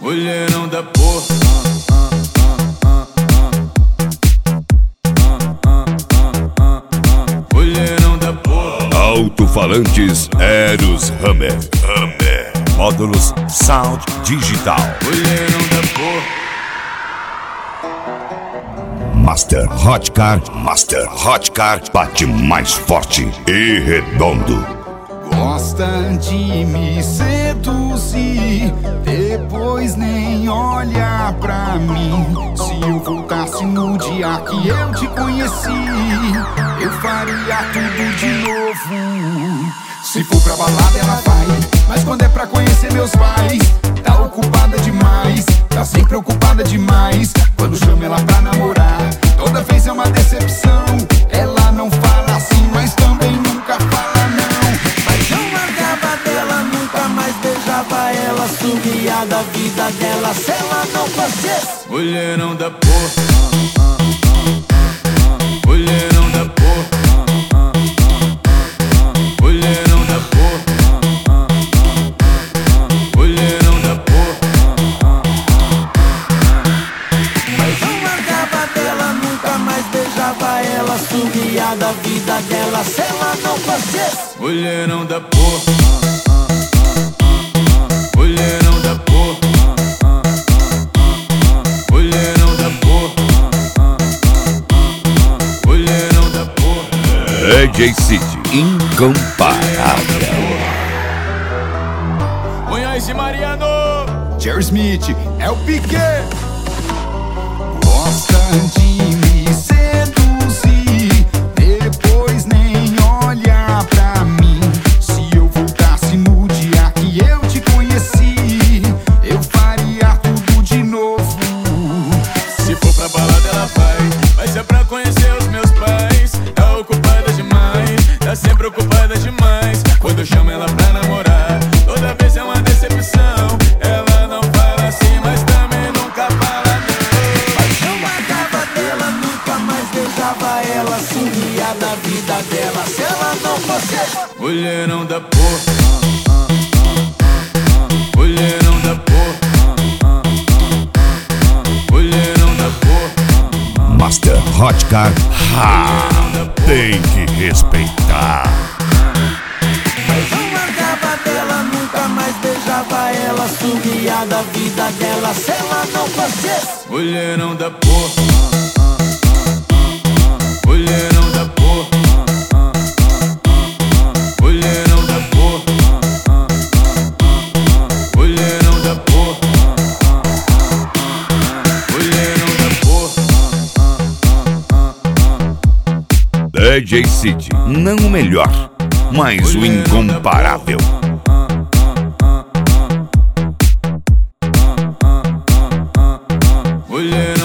mulherão da porra. Mulherão da porra. Alto-falantes Eros Hammer. Módulos Sound Digital. Mulherão da porra. Master Hotcar bate mais forte e redondo. Gosta de me seduzir, depois nem olha pra mim. Se eu voltasse no dia que eu te conheci, eu faria tudo de novo. Se for pra balada ela vai, mas quando é pra conhecer meus pais, tá ocupada demais, tá sempre ocupada demais. Quando chamo ela pra namorar, toda vez é uma decepção. Ela não fala assim, mas também nunca fala não. Paixão largava dela, nunca mais beijava ela. Sumia da vida dela se ela não fosse. Mulherão da porra. Mulherão da porra. Mulherão da porra. Mulherão da porra. Paixão largava dela, nunca mais beijava ela. Sumia da vida dela se ela não fosse. Mulherão da porra. Mulherão da porra. Mulherão da porra. Mulherão da porra. DJ City, incomparável. Munhoz e Mariano. Jerry Smith, é o Piquet. Gosta de me seduzir, depois nem olha pra mim. Se eu voltasse no dia que eu te conheci, eu faria tudo de novo. Se for pra balada ela vai ser pra conhecer os meus pais. Tá ocupada demais, tá sempre ocupada demais. Quando eu chamo ela pra namorar, toda vez é uma decepção. Ela não fala assim, mas também nunca fala não. Paixão largava dela, nunca mais beijava ela. Sumia da vida dela se ela não fosse. Mulherão da porra. Mulherão da porra. Mulherão da porra. Master Hotcar, tem que respeitar. Paixão largava dela, nunca mais beijava ela. Sumia da vida dela se ela não fosse. Mulherão da porra. Mulherão da porra. Mulherão da porra. Mulherão da porra. Mulherão da porra. DJ City, não o melhor, mas o incomparável. Mulher